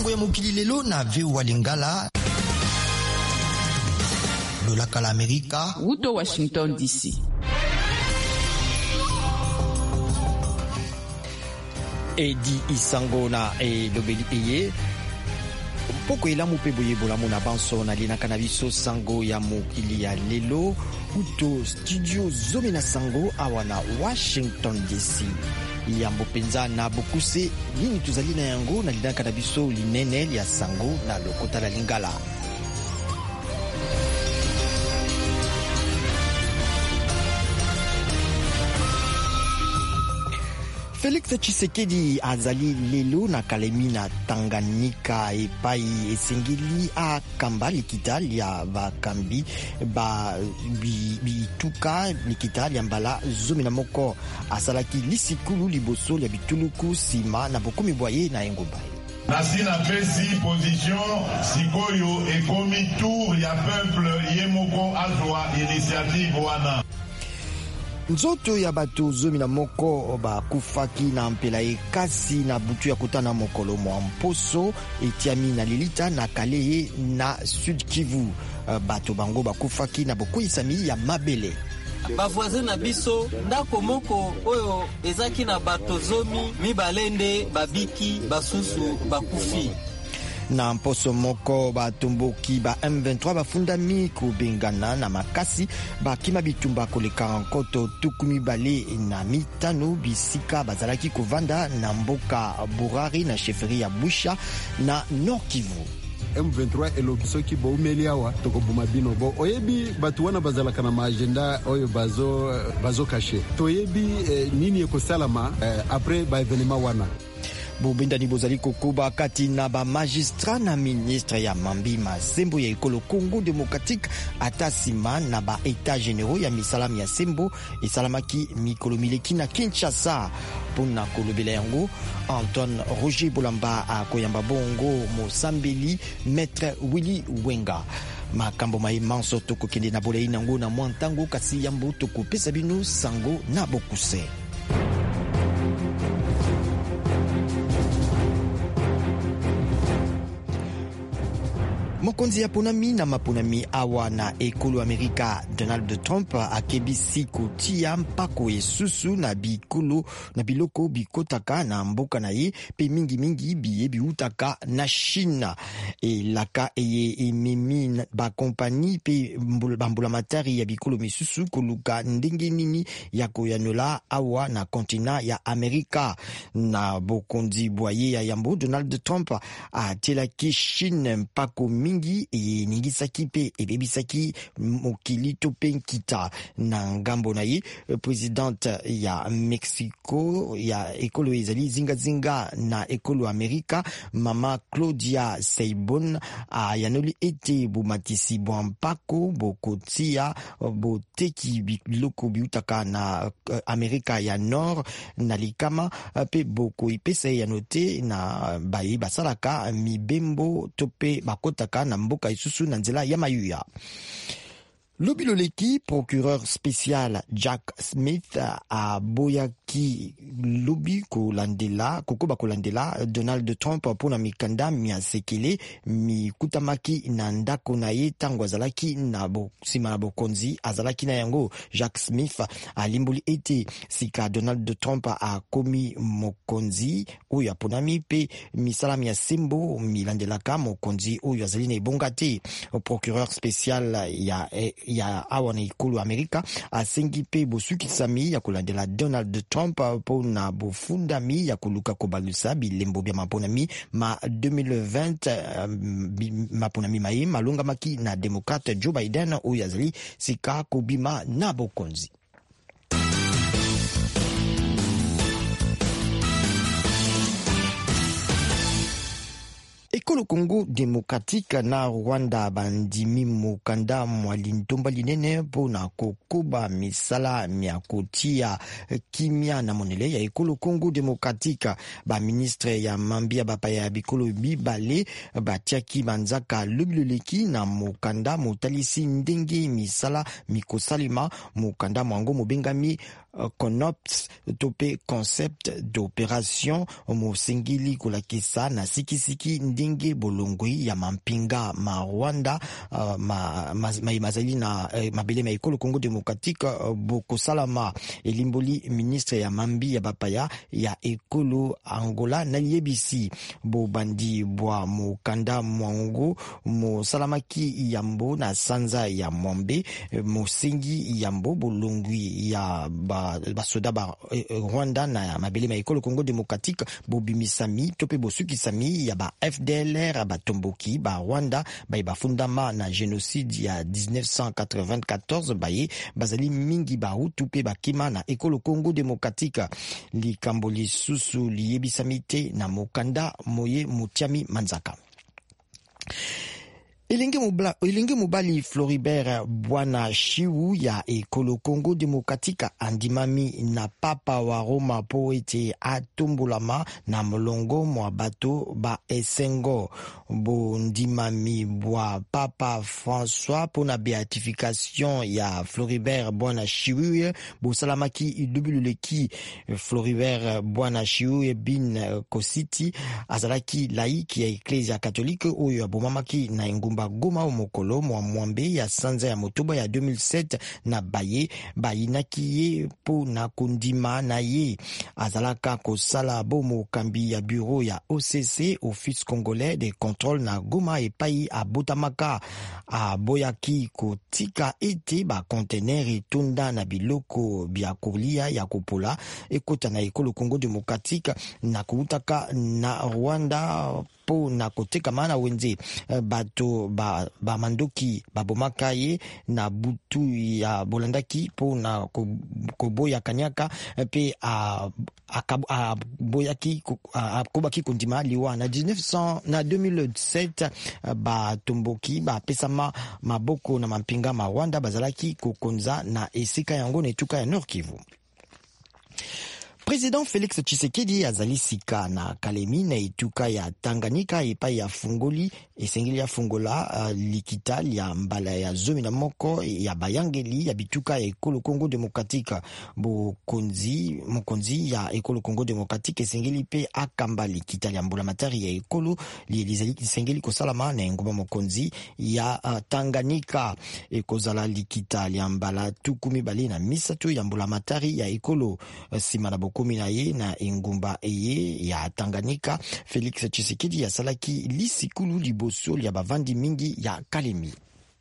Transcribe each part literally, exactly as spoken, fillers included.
sango ya mokili lelo na V O A Lingala. Lolaka la Amerika. Wuto Washington D C. Edi isango na e lobeli eye. Poko elamu pe boye bolamu na banso na lina kanabiso sango ya mokili ya lelo. Uto studio zomi na sango awana Washington D C. Yambo penza na bokuse nini tuzali na yango na lina kanabiso linene ya sango na lokota la Lingala. Felix Tshisekedi azali lelo na kalemi na Tanganyika epai esengeli a kamba likita ya bakambi ba bituka likita ya mbala zomi na moko asalaki lisikulu liboso ya bituluku sima na bokumi boye na engomba. Nasi na pesi position sikoyo ekomi tour ya peuple yemoko azwa initiative wana. Nzoto ya bato zomi na moko bakufaki na mpela ekasi na butu ya kutana mokolo mwa mposo etiami na lilita na Kaleye na Sud Kivu. Bato bango bakufaki na bokuisami ya mabele. Bavoisin na biso ndako moko oyo ezaki na bato zomi mibalende babiki basusu bakufi. Na mposo moko batomboki ba M vingt-trois bafundami kubengana na makasi bakima bitumba koleka nkoto tukumi bale na mitano bisika bazalaki kovanda na mboka Burari na chefferie ya Busha na Nord Kivu. M vingt-trois elokisoki bo umeliawa toko bumabino bo oyebi batu wana bazalaka na agenda oyo bazo bazo caché toyebi eh, nini ekosalama eh, après ba événement wana. Bobendani bozali kokoba kati na ba magistrat na ministre ya Mambi Masembo ya ekolo Congo Démocratique atasima na ba état généraux ya misalam ya Sembo esalamaki mikolo mileki na Kinshasa. Pona kolobela yango Antoine Roger Bolamba akoyamba bongo Mosambeli Maître Willy Wenga. Makambo maimanso toko kende na bolei nango na mwantango kasi yambo toko pesa bino sango na bokuse. Mokonzi ya ponami na maponami awa na ekolo Amerika Donald Trump akebisi kotia mpako esusu na bikolo na biloko bikotaka na mboka na ye pe mingi mingi biye biutaka na China. Elaka eye ememi ba kompani pe bambula matari ya bikolo misusu koluka ndenge nini ya koyanola awa na kontina ya Amerika. Na bokonzi boye ya yambo Donald Trump atelaki Chine mpako mingi e ningisaki pe ebebisaki mokili tope nkita na ngambo na ye. President ya Mexico ya ekolo ezali zinga zinga na ekolo Amerika mama Claudia Sheinbaum ayanoli ete bumatisi bwa mpako bokotia boteki biloko biutaka na Amerika ya Nord na likama pe boko ipesa ya note na bayi basalaka mibembo tope bakotaka na mboka isusu na nzela ya mayuya. Lobiloleki procureur spécial Jack Smith a boyaki lobi kolandela kokoba kolandela Donald Trump pona mikanda miasekele mikutamaki na ndako na ye tango azalaki na bosima na bokonzi azalaki na yango. Jack Smith alimboli ete sika Donald Trump a komi mokonzi oyo aponami pe misalami ya sembo milandelaka mokonzi oyo azali na ebonga te. Procureur spécial ya ya awa na ikulu Amerika asengi pe bosukisami ya kulandela Donald Trump po na bofundami ya kuluka kobalusa bilembo bya maponami ma deux mille vingt uh, maponami maye malunga maki na Democrat Joe Biden oyo azali sika kobima na bokonzi. Ekolo Congo Démocratique na Rwanda bandimi mukanda mwalintomba linene pona kokoba misala miakotia kimia na monele ya ekolo Congo Démocratique. Ba ministre ya mambia bapaya ya bikolo bibale batiaki banzaka lobiloleki na mukanda motalisi ndenge misala mikosalima mukanda mwango mobengami Conops tope concept d'opération mosengili kulakisa na sikisiki ndinge bolongwi ya mampinga ma Rwanda uh, ma, ma, ma mazali na uh, mabele ma ekolo Congo Démocratique uh, boko salama elimboli ministre ya mambi ya bapaya ya ekolo Angola na liebisi bo bandi bwa mukanda mwango mo salamaki yambo na sanza ya mwambe mosengi yambo bolongwi ya ba basoda ba Rwanda na mabele ma ekolo Congo Démocratique bobimisami tope bosukisami ya ba F D L R ba tomboki ba Rwanda ba ba fundama na génocide ya dix-neuf cent quatre-vingt-quatorze baye bazali mingi ba hutu pe bakima na ekolo Congo Démocratique likambo lisusu liyebisamite na mokanda moye mutiami manzaka. Ilingi mubali Floribert Bwana Shiwu ya ekolo Congo Démocratique andimami na papa wa Roma po ete atombulama na molongo mwa bato ba esengo bo ndimami bwa papa François po na beatification ya Floribert Bwana Shiwu bo salamaki idubululeki Floribert Bwana Shiwu bin Kositi azalaki laiki ya Ecclesia Catholique oyo abomamaki na engumba Goma omokolo mwa mwambe ya sanza ya motoba ya deux mille sept na baye bayinakiye po na kundima na ye azalaka kosala bomo kambi ya bureau ya O C C Office Congolais de Contrôle na Goma epai abotamaka aboyaki kotika ete ba conteneur etunda na biloko bya kolia ya kopola ekota na ekolo Congo Démocratique na kuutaka na Rwanda po na koteka mana wenze bato ba, ba mandoki babomaka ye na butu ya bolandaki po na koboya kanyaka pe a boyaki akobaki kondima liwa na dix-neuf cents na deux mille sept ba tomboki ba pesama maboko na mampinga ma Rwanda bazalaki kokonza na esika yango na etuka ya Nord Kivu. Président Félix Tshisekedi azali sika na Kalemi na etuka ya Tanganyika epai ya fungoli esengeli ya fungola uh, likita ya mbala ya zomi na moko ya bayangeli ya bituka ya ekolo Congo Démocratique bo konzi mokonzi ya ekolo Congo Démocratique esengeli pe akamba likita ya mbula matari ya ekolo li esengeli kosalama na ngoma mokonzi ya uh, Tanganyika ekozala likita ya mbala tukumi bali na misato ya mbula matari ya ekolo uh, sima na komi na ye na engumba eye ya Tanganyika. Félix Tshisekedi ya salaki lisikulu liboso ya bavandi mingi ya Kalemi.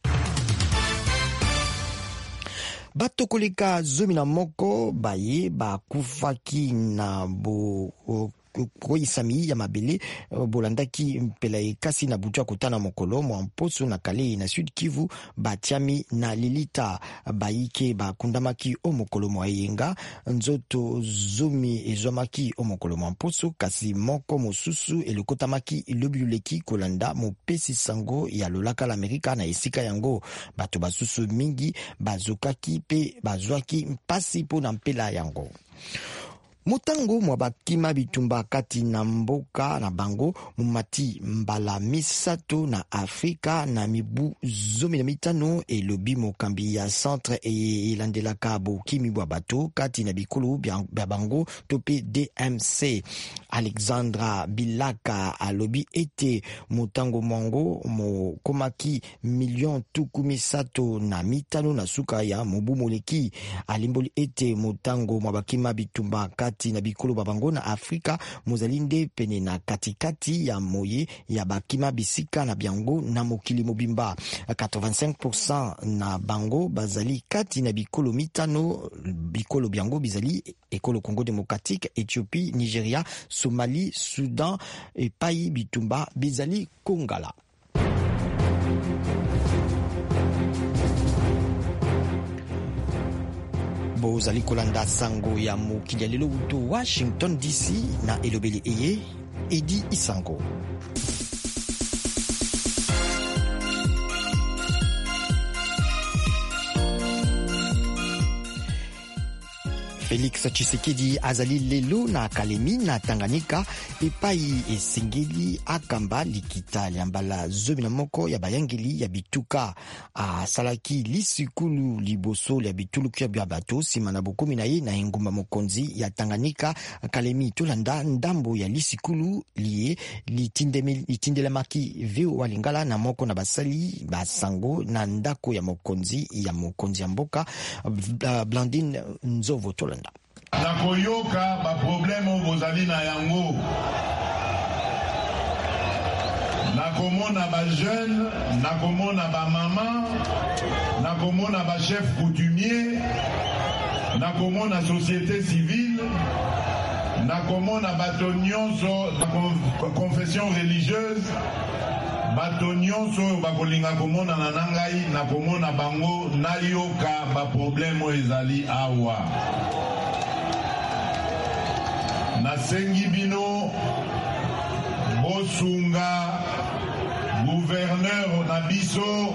Bato koleka zomi na moko baye bakufaki na bo koisami ya mabele bolandaki mpela ekasi na butu ya kotana mokolo mwa mposo na kale na Sud Kivu batiami na lilita bayike bakundamaki o mokolo mwa yenga nzoto zomi ezwamaki o mokolo mwa mposo kasi moko mosusu elekotamaki ilobiluleki kolanda mopesi sango ya lolaka la Amerika na esika yango bato basusu mingi bazokaki pe bazwaki mpasi po na mpela yango. Mutango mwa bakima bitumba kati na mboka na bango mumati mbala misato na Afrika na mibu zomi na mitano elobi mokambi ya centre e elandelaka bokimi bwa bato kati na bikulu bya bango tope D M C. Alexandra Bilaka alobi ete mutango mwango mo komaki million tuku misato na mitano na suka ya mobu moleki alimboli ete mutango mwa bakima bitumba kati na bikolo babango na Afrika mozalinde pene na katikati ya moye ya bakima bisika na biango na mokili mobimba. quatre-vingt-cinq pour cent na bango bazali kati na bikolo mitano bikolo biango bizali ekolo Congo Démocratique, Éthiopie, Nigeria, Somalie, Soudan et Pai bitumba bizali Kongala. Bozali kolanda sango ya mokili ya lelo uto Washington D C na elobeli eye Edi Isango. Felix Tshisekedi azali lelo na Kalemi na Tanganyika epai esengeli akamba likita liambala zomi na moko ya bayangeli ya bituka asalaki lisikulu liboso ya bituluku ya bato sima na bokumi na ye na engumba mokonzi ya Tanganyika Kalemi tolanda ndambo ya lisikulu liye litindelemaki vio walingala na moko na basali basango na ndako ya mokonzi ya mokonzi ya mboka Blandine Nzovo tolanda nakoyoka ba problème bozali na yango nakomona ba jeune nakomona ba mama nakomona ba chef coutumier nakomona société civile nakomona bato nyonso confession religieuse bato nyonso bakolinga komona na nangai nakomona bango nayoka ba problème ezali awa nasengi bino bosunga gouverneur na biso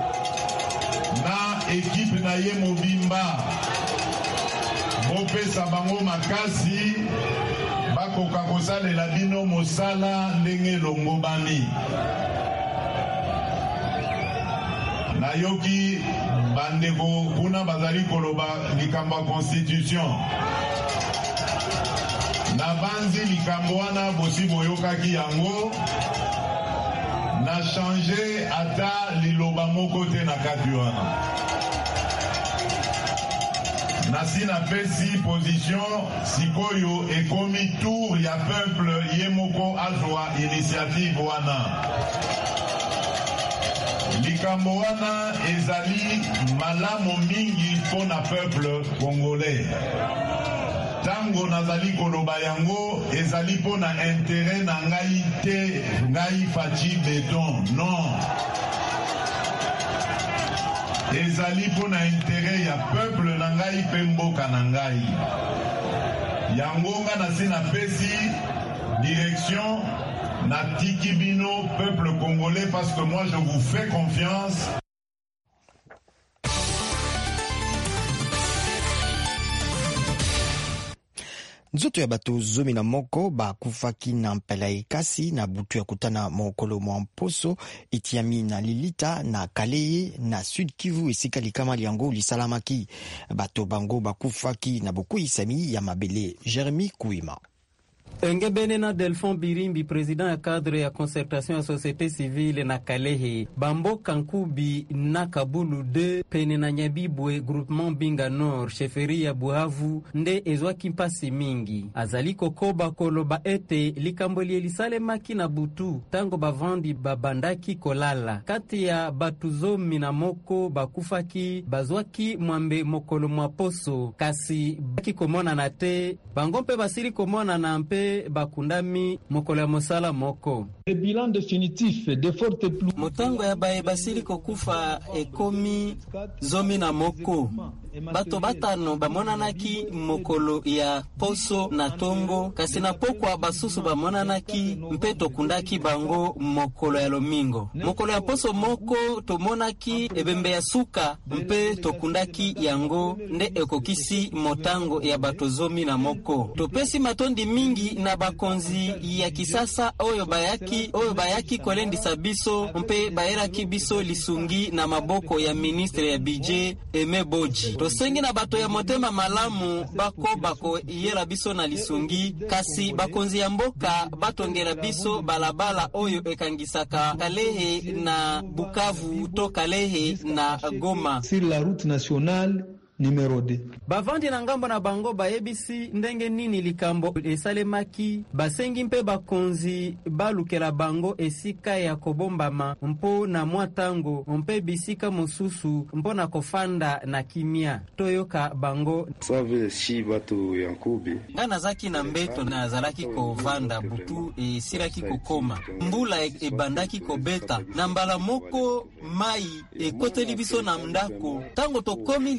na équipe na ye mobimba bopesa bango makasi bakoka kosalela bino mosala ndenge elongobani. Nayoki bandeko kuna bazali koloba likambo ya constitution na banzi likambo wana bosi boyokaki yango na changer ata liloba moko te na kati wana nasi na pesi position sikoyo ekomi tour ya peuple ye moko azwa initiative wana likambo wana ezali malamu mingi mpo na peuple congolais tango nazali koloba yango ezali mpo na intérêt na ngai te ngai Fachi Beton non ezali mpo na intérêt ya peuple na ngai mpe mboka na ngai yango nga nasi napesi direction natiki bino peuple congolais parce que moi je vous fais confiance. Nzoto ya bato zomi na moko bakufaki na mpela ekasi na butu ya kutana mokolo mwa mposo etiami na Lilita na Kaleye na Sud Kivu esika likama liango lisalamaki bato bango bakufaki na bokuisami ya mabele. Jeremy Kuima Engebene na Delphon Birimbi, président ya cadre ya concertation ya société civile na Kalehe, Bambo Kankubi na Kabulu deux, pene na Nyabibwe, groupement Binga Nord, cheferi ya Buhavu, nde ezwaki mpasi mingi. Azali kokoba koloba ete likambo lielisale maki na butu, tango bavandi babandaki kolala. Kati ya batu zomi na moko bakufaki, bazwaki mwambe mokolo mwaposo, kasi baki komona na te, bango mpe basiri komona na mpe bakundami mokolo ya mosala moko. Le bilan définitif de forte pluie. Motango ya bae basili kokufa ekomi zomi na moko. Bato batano bamonanaki mokolo ya poso na tongo, kasi na pokwa basusu bamonanaki mpe tokundaki bango mokolo ya lomingo. Mokolo ya poso moko tomonaki ebembe ya suka mpe tokundaki yango nde ekokisi motango ya bato zomi na moko. Topesi matondi mingi na bakonzi ya kisasa oyo bayaki oyo bayaki kolendisa biso mpe bayelaki biso lisungi na maboko ya ministre ya budget Aime Boji. Tosengi na bato ya motema malamu bako bako yela biso na lisungi, kasi bakonzi ya mboka batongela biso balabala oyo ekangisaka Kalehe na Bukavu to Kalehe na Goma sur la route nationale numéro deux. Bavandi na ngambo na bango bayebisi ndenge nini likambo esalemaki, basengi mpe bakonzi balukela bango esika ya kobombama mpo na mwatango mpe bisika mosusu mpo na kofanda na kimia toyoka bango. Save shi bato yankubi Ngana zaki na mbeto na zalaki kovanda butu esiraki kokoma mbula ebandaki kobeta na mbala moko mai ekoteli biso na mndako tango tokomi libanda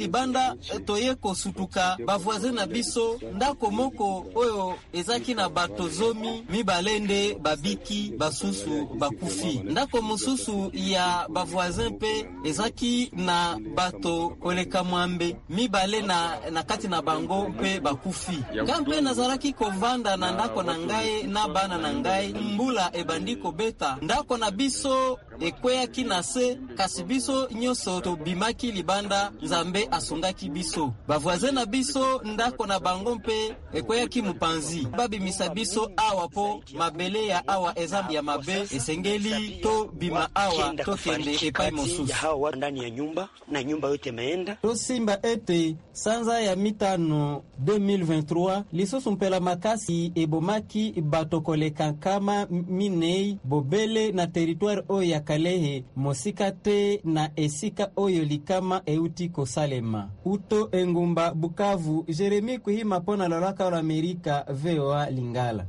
mboka toye kosutuka bavoisin na biso ndako moko oyo ezaki na bato zomi mibalende babiki basusu bakufi. Ndako mosusu ya bavoisin pe ezaki na bato koleka mwambe mibale na, na kati na bango pe bakufi. Ngampe nazalaki kovanda na ndako na ngai na bana na ngai mbula ebandi kobeta ndako na biso ekweyaki na se kasi biso nyoso tobimaki libanda nzambe asungaki biso. Bavoisin na biso ndako na bango mpe ekweyaki mupanzi babimisa biso awa po mabele ya awa eza ya mabe esengeli to bima awa tokende epai mosusu hawa ndani ya nyumba na nyumba yote imeenda. Tosimba ete sanza ya mitano deux mille vingt-trois lisusu mpela makasi ebomaki bato koleka kama minei bobele na territoire oyo ya Kalehe mosika te na esika oyo likama euti kosalema. Uto Engumba, Bukavu, Jeremy Kuhima pona lolaka la Amerika, V O A Lingala.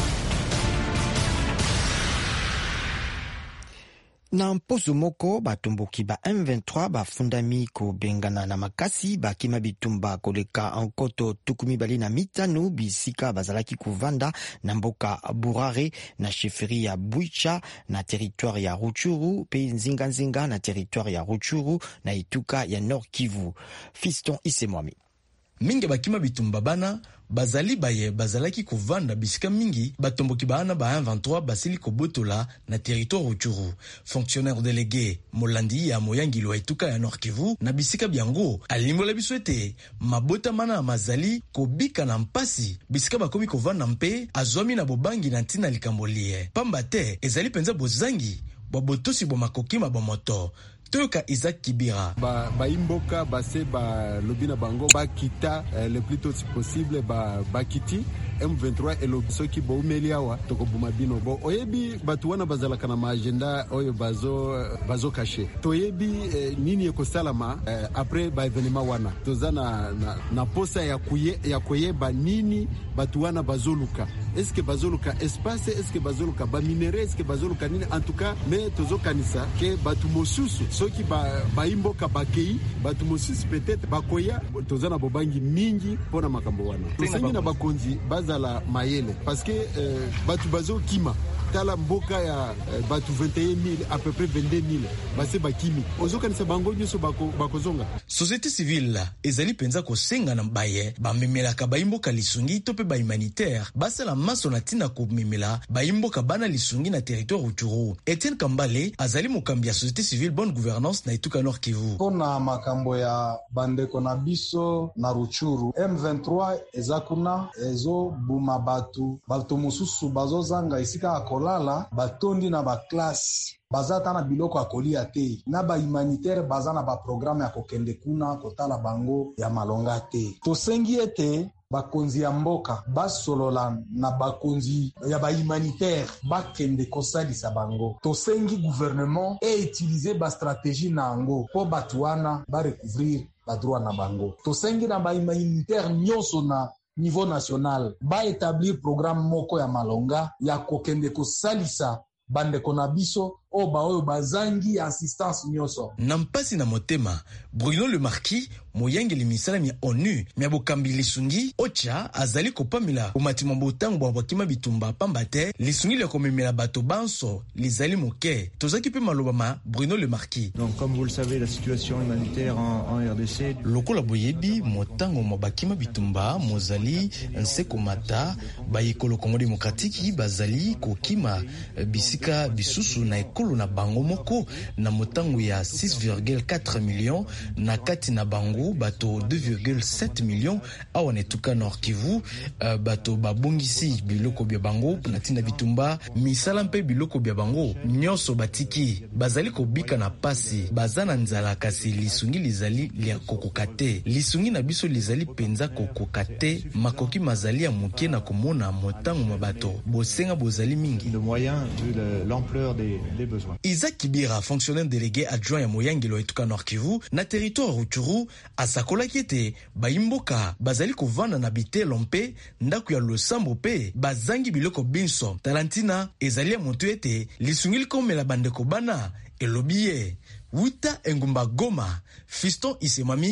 Na mposo moko batomboki ba M vingt-trois bafundami kobengana na makasi bakima bitumba koleka ankoto tukumi bali na mitano bisika bazalaki kuvanda na mboka Burare na sheferi ya Buicha na territoire ya Ruchuru pe nzinga nzinga na territoire ya Ruchuru na Ituka ya Nord Kivu. Fiston Isemwami mingi bakima bitumba bana bazali baye bazalaki kovanda bisika mingi batomboki bana ba M vingt-trois basili kobotola na territoire Ruchuru. Fonctionnaire délégué Molandi ya Moyangilo Ituka ya Nord Kivu na bisika biango alimbola biswete mabota mana mazali kobika na mpasi bisika bakomi kovanda mpe azwami na bobangi na ntina likambolie pamba te ezali penza bozangi babotosi bomakokima bomoto. Toka Isaac Kibira ba baimboka base ba lobina bango ba kita eh, le plus tôt possible ba bakiti M vingt-trois elo soki bo meliawa toko bumabino bo oyebi batu wana bazalaka na ma agenda oyo bazo bazo caché toyebi eh, nini eko salama eh, après ba événement wana tozana na, na posa ya kuye ya koyeba nini batu wana bazoluka est-ce que bazoluka espace est-ce que bazoluka ba minerais est-ce que bazoluka nini en tout cas mais tozo kanisa ke batu mosusu soki ba baimboka bakei batu mosusu peut-être bakoya tozana bobangi mingi pona makambo wana tosengi na bakonzi bazala mayele parce que euh, batu bazo kima tala mboka ya euh, batu vingt et un mille à peu près vingt-deux mille base bakimi ozoka nisa bango nyoso bako bakozonga. Société civile ezali penza ko senga na baye ba memela ka baimboka lisungi to pe ba humanitaire basala maso na tina ko memela baimboka bana lisungi na territoire Ruchuru. Etienne Kambale azali mokambi ya société civile bonne gouvernance na Ituka Nord Kivu. Pona makambo ya bandeko na biso na Ruchuru M vingt-trois ezakuna ezo buma batu batu mususu bazozanga isika akolala batondi na ba classe bazata na biloko akolia te na ba humanitaire bazana ba programme ya kokende kuna kotala bango ya malonga te. Tosengi ete bakonzi ya mboka basolola na bakonzi ya ba humanitaire bakende kosalisa bango. Tosengi gouvernement e utiliser ba stratégie na ango po batuana ba recouvrir ba droit na bango. Tosengi na ba humanitaire nyonso na niveau national ba établir programme moko ya malonga ya kokende kosalisa bandeko na biso o ba oyo bazangi assistance nyoso. Nampasi na motema Bruno Le Marquis moyangeli misala mi ONU mi bokambi lisungi ocha azali kopamila umatima botango bwa bakima bitumba pamba te lisungi le komemela bato banso lizali moke tozaki pe malobama Bruno Le Marquis. Donc comme vous le savez la situation humanitaire en, en R D C lokola boyebi motango mabakima bitumba mozali nseko mata ba yekolo Congo démocratique bazali kokima bisika bisusu na ekolo na bango moko na motango ya six virgule quatre millions na kati na bango bato deux virgule sept millions awa na Ituka Nord Kivu. uh, bato babongisi biloko bya bango na tina bitumba misala mpe biloko bya bango nyonso batiki bazali kobika na pasi bazana nzala kasi lisungi lizali lia kokokate lisungi na biso lizali penza kokokate makoki mazali ya moke na komona motango mabato bosenga bozali mingi de moyens vu l'ampleur des, des besoins. Isaac Kibira, fonctionnaire délégué adjoint ya Moyangelo Ituka Nord Kivu na territoire Ruchuru asakola kiete baimboka bazali kovanda na bitelo mpe ndaku ya losambo pe bazangi biloko binso talantina ezali ya moto ete lisungi likomela bandeko bana elobiye Wuta Engumba Goma. Fiston Isemami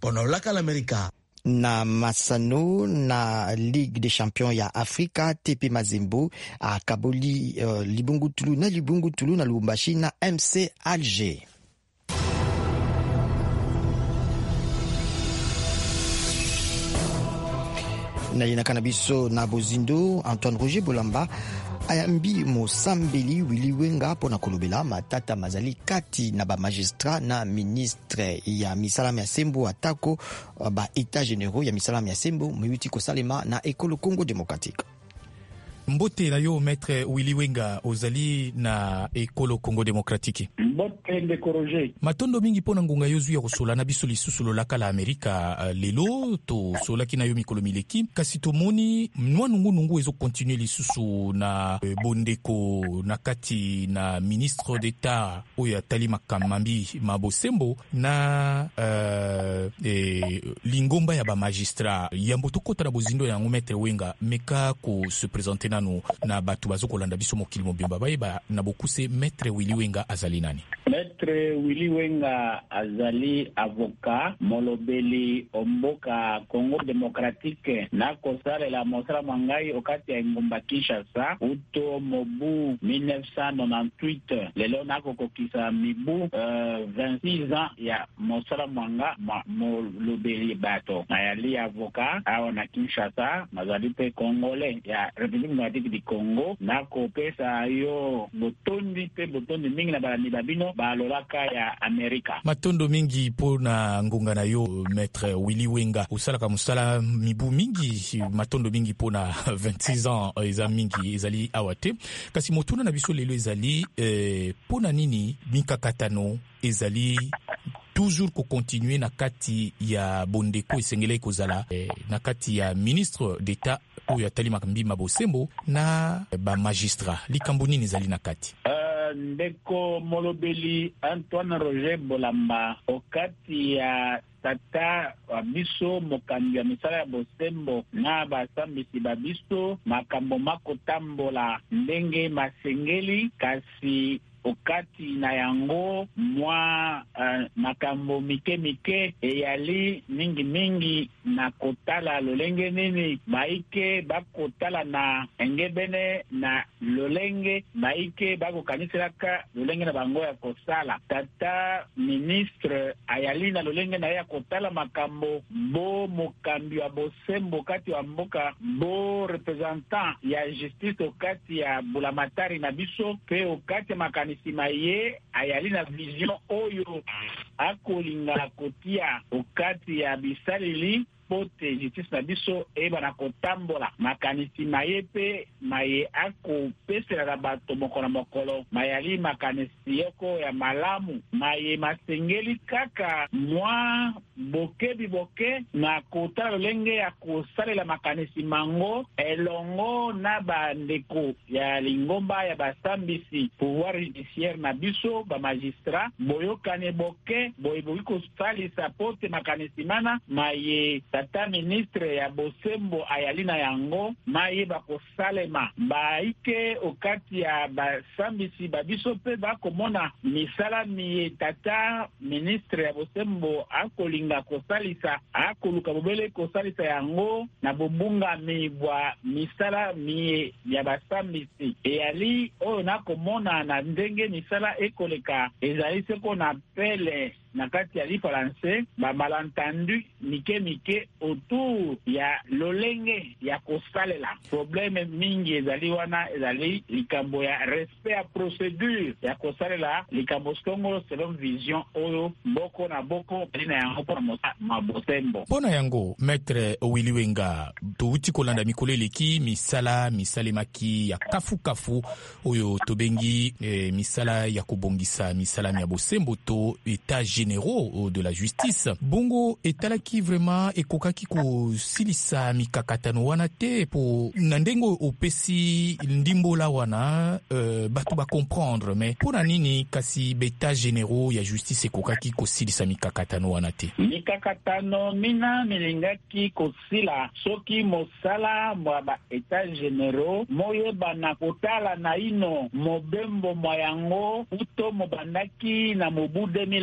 Pono laka l'Amerika. Na masano na Ligue des Champions ya Afrika, T P Mazembe akaboli uh, Libungutulu na Libungutulu na Lubumbashi na M C Alger. Na linakana biso na bozindo Antoine Roger Bolamba ayambi mosambeli Willy Wenga pona kolobela matata mazali kati na ba magistrat na ministre ya misala ya sembo atako ba état généraux ya misala ya sembo muyuti kosalema na ekolo Congo démocratique. Mbote la yo maître Willy Wenga ozali na ekolo Congo démocratique. Mbote ndeko Roger. Matondo mingi pona ngunga yozu ya kosola na biso lisusu lolaka la Amerika uh, lelo to sola kina yo mikolo mileki kasi tomoni mwa nungu nungu ezo continuer lisusu na e, bondeko na kati na ministre d'état oya tali makamambi mabosembo na uh, e, lingomba ya ba magistrat yambo tokota na bozindo ya maître Wenga meka ko se présenter nanu na batu bazokolanda biso mokili mobimba bayeba na bokuse maître Willy Wenga azali nani? Maître Willy Wenga azali avocat molobeli omboka Congo démocratique na kosalela mosala mwangai okati ya ngumba Kinshasa uto mobu mille neuf cent quatre-vingt-dix-huit lelo nako kokisa mibu uh, vingt-six ans ya mosala mwanga ma, molobeli bato na yali avocat awa na Kinshasa mazali pe congolais ya République démocratique du Congo nako pesa yo botondi pe botondi mingi na balani babino balolaka ya Amerika. Matondo mingi po na ngunga na yo maître Willy Wenga usalaka musala mibu mingi matondo mingi po na vingt-six ans eza mingi ezali awate kasi motuna na biso lelo ezali eh, po na nini mikakatano ezali toujours ko continuer na kati ya bondeko esengele kozala eh, na kati ya ministre d'état oyo atali makambi mabosembo na ba magistrat likambo nini ezali na kati uh, ndeko molobeli Antoine Roger Bolamba okati ya tata biso mokambi ya misala ya bosembo na basambisi babiso makambo makotambola ndenge masengeli kasi okati na yango mwa uh, makambo mike mike eyali mingi mingi na kotala lolenge nini baike bakotala na engebene na lolenge baike bakokaniselaka lolenge na bango ya kosala tata ministre ayali na lolenge na ya kotala makambo bo mokambi wa bosembo kati wa mboka bo representant ya justice okati ya bulamatari na biso pe okati makani sima ye ayali na vision oyo akolinga kotia okati ya bisalili pote justice na biso eba na kotambola makanisi maye pe maye akopesela bato mokolo mokolo mayali makanisi yoko ya malamu maye masengeli kaka mwa boke biboke na kotala lolenge ya kosalela makanisi mango elongo na bandeko ya lingomba ya basambisi pouvoir judiciaire na biso ba magistrat boyokane boke boyeboki kosalisa pote makanisi mana maye tata ministre ya bosembo ayali na yango maye bakosalema baike okati ya basambisi babiso pe bakomona misala miye tata ministre ya bosembo akolinga kosalisa akoluka bobele kosalisa yango na bobungami bwa misala miye ya basambisi eyali oyo nakomona na ndenge misala ekoleka ezali seko na pele na kati ya lifaranse ba malentendu mike mike autour ya lolenge ya kosalela probleme mingi ezali wana ezali likambo ya respect ya procédure ya kosalela likambo stongo selon vision oyo boko na boko na yango pona mabosembo pona yango maître Willy Wenga touti kolanda mikolo eleki misala misalemaki ya kafu kafu oyo tobengi eh, misala ya kobongisa misala ya bosembo to état généraux de la justice bongo etalaki vraiment ekokaki ko silisa mikakatano wana te po nandengo opesi ndimbola wana uh, batu ba comprendre mais pona nini kasi beta généraux ya justice ekokaki ko silisa mikakatano wana te mikakatano mina milingaki kosila soki mosala mwa ba état généraux moyeba na kotala na ino mobembo mwa yango uto mobandaki na mobu deux mille quinze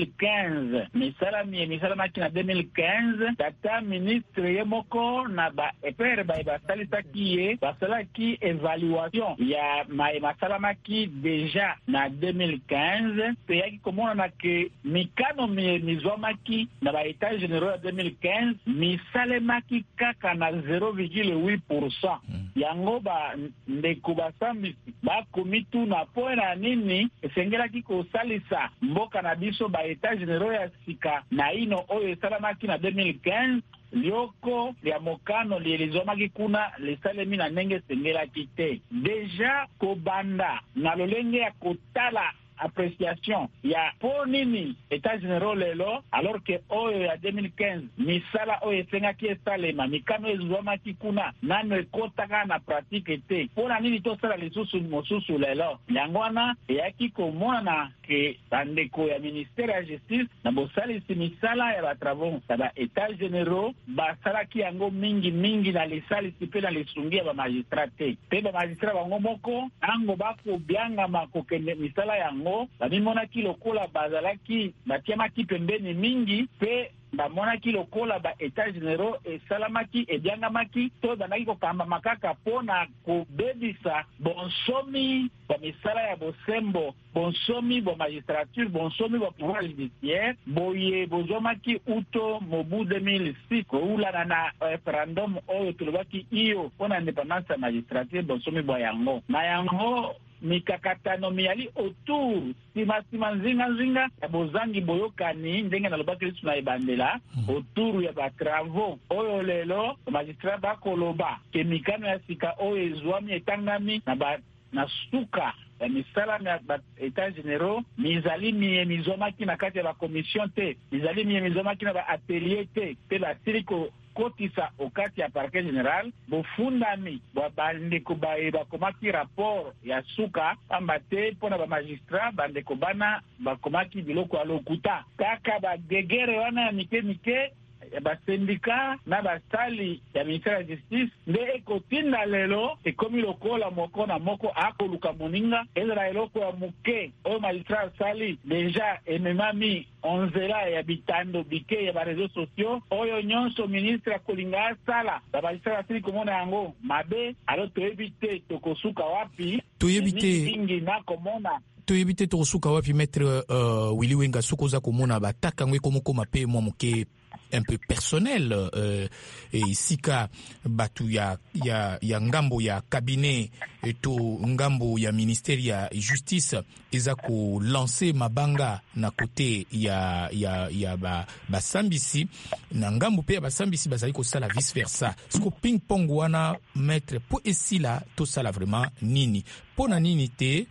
quinze misala mi misala maki na deux mille quinze tata ministre ye moko na ba epere ba basalisaki ye basalaki évaluation ya ma masala maki déjà na deux mille quinze pe yaki komona na ke mikano mi mizwamaki na ba état généraux ya deux mille quinze misalemaki kaka na zéro virgule huit pour cent yango ba ndeko basambisi bakomi tuna po na nini esengelaki kosalisa mboka na biso ba état généraux ya sika na ino oyo esalamaki na deux mille quinze lioko ya mokano lielizwamaki kuna lisalemi na ndenge esengelaki te deja kobanda na lolenge ya kotala appréciation ya po nini état généraux lelo alors que oyo ya deux mille quinze misala oyo esengaki esalema mikano ezwamaki kuna nano ekotaka na pratique te mpona nini tosala lisusu mosusu lelo yango wana eyaki komonana ke bandeko ya ministère ya justice na bosalisi misala ya batravaux ya baétat généraux basalaki yango mingi mingi na lisalisi mpe na lisungi ya bamagistrat te mpe bamagistrat bango moko ntango bakobiangama kokende misala yango babimonaki lokola bazalaki batiamaki pembeni mingi mpe bamonaki lokola ba état généraux esalamaki ebiangamaki to bandaki kokambama kaka mpona kobebisa bonsomi bwa misala ya bosembo bonsomi bwa magistrature bonsomi bwa pouvoir judiciaire boye bozwamaki uto mobu deux mille six koulana na référendum oyo tolobaki iyo mpona indépendance ya magistrature bonsomi bwa yango na yango mikakatano miyali autour sima sima nzinga nzinga ya bozangi boyokani ndenge nalobaki lisu na ebandela autour ya batravaux oyo lelo magistrat bakoloba ke mikano ya sika oyo ezwami etangami na ba na suka ya misala ya baétat généraux mizali miye mizwamaki na kati ya bakomission te mizali miye mizwamaki na baatelier te mpe basili kotisa okati ya parquet général bofundami bwa bandeko baye bakomaki rapport ya suka pamba te mpona bamagistrat bandeko bana bakomaki biloko ya lokuta kaka bagegere wana ya mike mike ya basendika na basali ya ministère ya justice nde ekotinda lelo ekomi lokola moko na moko akoluka moninga ezala eloko ya moke oyo magistrat asali deja ememami onzela ya bitando bike ya bareseau sociaux oyo nyonso ministre akolinga asala bamagistrat asili komona yango mabe alo toyebi te tokosuka wapi toyebi te mingi na komona toyebi te tokosuka wapi maître uh, Willy Wenga soki oza komona bataka yango ekomokoma mpe mwa moke un peu personnel euh, et sika batu ya, ya, ya ngambo ya cabinet to ngambo ya ministère ya justice eza ko lancer mabanga na côté ya ya ya ba basambisi na ngambo pe ya basambisi bazali ko sala vice versa siko ping pong wana maître po esila to sala vraiment nini pona nini te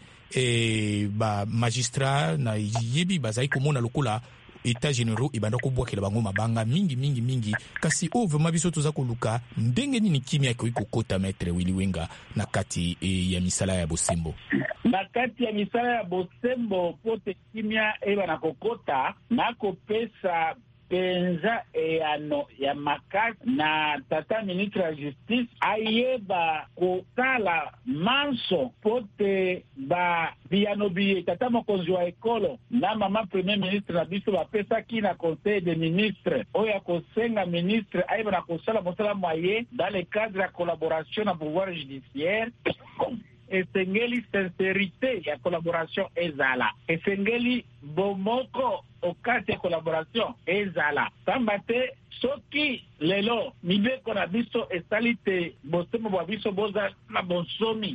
e ba magistrat na yebi bazali ko mona lokola état généraux ibanda kobwakela bango mabanga mingi mingi mingi kasi o vraiment biso toza koluka ndenge nini kimia ko ikokota maître Willy Wenga na kati e, ya misala ya bosembo na kati ya misala ya bosembo pote kimia eba na kokota na kopesa penza eyano ya makasi na tata ministre ya justice ayeba kotala manso pote ba biyano biye tata mokonzi wa ekolo na mama premier ministre na biso bapesaki na conseil des ministres oyo ya kosenga ministre ayeba na kosala mosala moye dans le cadre ya collaboration na pouvoir judiciaire esengeli sincérité ya collaboration ezala esengeli bomoko okati ya collaboration ezala pamba te soki lelo mibeko na biso esali te bosembo bwa biso boza na bonsomi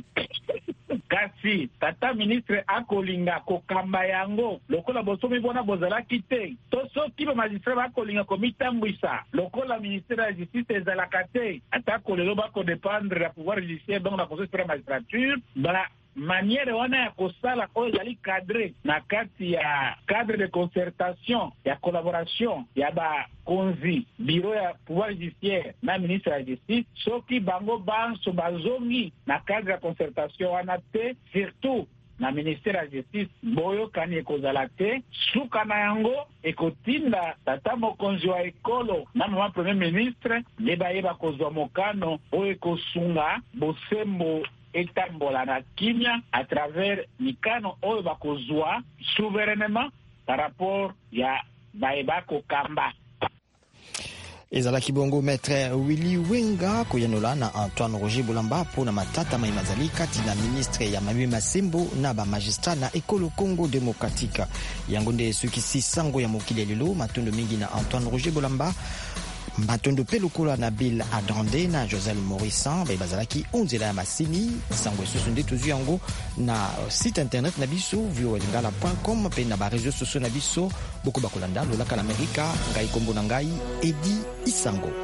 kasi tata ministre akolinga kokamba yango lokola bosomi bona bozalaki te to soki bamagistrat bakolinga komitambwisa lokola ministère ya justice ezalaka te atako lelo bakodépendre ya pouvoir judiciaire donc na conseil supérieur ya magistrature bala manière wana ya kosala oyo ezali cadre na kati ya cadre de concertation ya collaboration ya bakonzi bureau ya pouvoir judiciaire na ministre ya justice soki bango banso bazongi na cadre ya concertation wana te surtout na ministère ya justice boyokani ekozala te suka na yango ekotinda tata mokonzi wa ekolo na mama premier ministre nde bayeba kozwa mokano oyo ekosunga bosembo etambola na kimia à travers mikano oyo bakozwa souverainement par rapport ya bayeba kokamba. ezalaki bongo maître Willy Wenga koyanola na Antoine Roger Bolamba mpona matata mai mazali kati na ministre ya Mami Masembo na ba magistrat na ekolo Congo Démocratique. Yango nde sukisi sango ya mokili lelo matondo mingi na Antoine Roger Bolamba, matondo pelokola na Bill Adrande na Josel Morissan ba bazalaki onzela ya masini sango esusu nde tuzu yango na site internet na biso voa lingala point com pe na ba réseaux sociaux na biso boko bakolanda lolaka la Amerika ngai kombo na ngai Edi Isango.